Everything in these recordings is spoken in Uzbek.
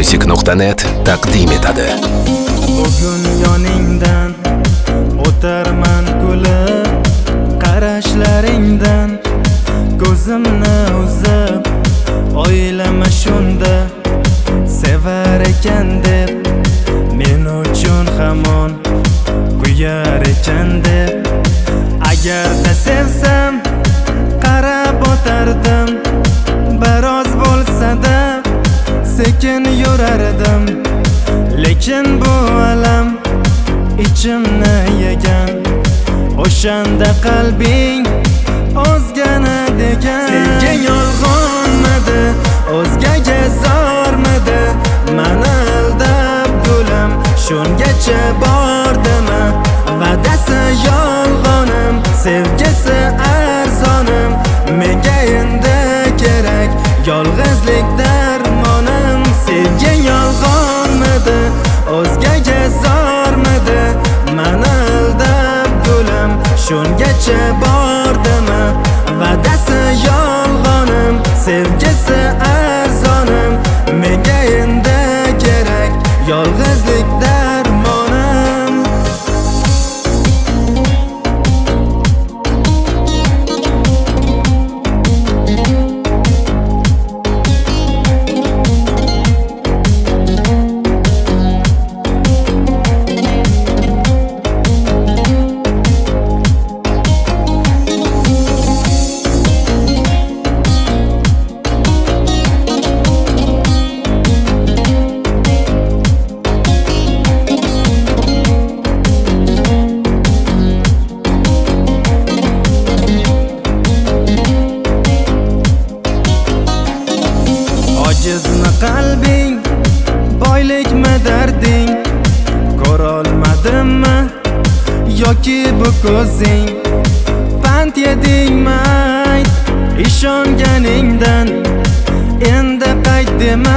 Music.net taqdim etadi. Bugun yoningdan o'tarman kulib, qarashlaringdan ko'zimni uzib, oylama shunda sevar ekan deb, men uchun hamon kuyar ekan deb. Agarda sevsam qarab o'tardim, biroz bo'lsa-da sekin yurardim. Lekin bu alam ichimni yegan, o'shanda qalbing o'zgani degan. Senga yolg'onmidi, o'zgaga zormidi, mani aldab gulim shungacha bordimi? Va'dasi yolg'onim, sevgisi arzonim, menga endi kerak yolg'izlik darmonim. Senga yolg'onmidi, o'zgaga zormidi, mani aldab gulim shungacha bordimi? Va'dasi yolg'onim, sevgisi arzonim, menga endi kerak yolg'izlik darmonim. Ojizmi qalbing, boylikmi darding, ko'rolmadimmi yoki bu ko'zing? Pand yedingmi ayt ishonganingdan, endi qayt dema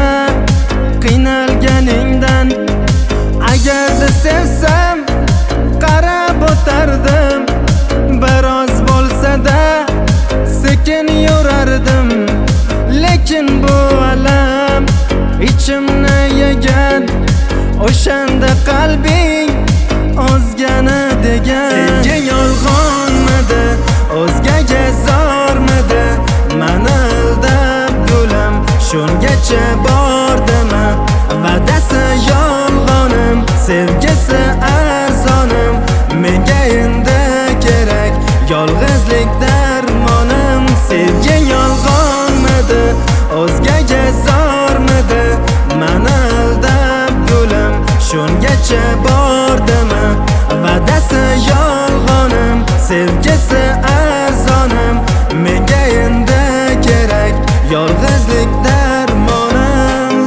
qiynalganingdan. Agarda sevsam qarab o'tardim, biroz bo'lsa-da sekin yurardim. Lekin bu alam ichimni yegan, o'shanda qalbing o'zgani degan. Senga yolg'onmidi, o'zgaga zormidi, mani aldab gulim shungacha bordimi? Va'dasi yolg'onim, sevgisi arzonim, menga endi kerak yolg'izlik darmonim. Senga yolg'onmidi, o'zgaga zormidi, mani aldab gulim shungacha bordimi? Va'dasi yolg'onim, sevgisi arzonim, menga endi kerak yolg'izlik darmonim.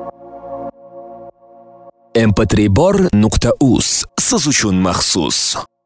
mp3bor.uz siz uchun maxsus.